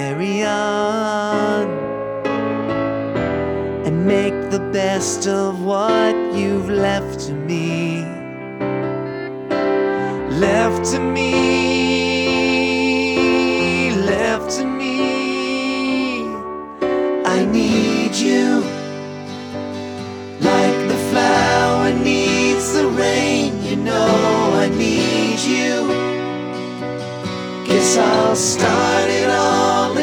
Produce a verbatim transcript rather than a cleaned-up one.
Carry on and make the best of what you've left to me. Left to me, left to me. I need you like the flower needs the rain. You know I need you. Guess I'll stop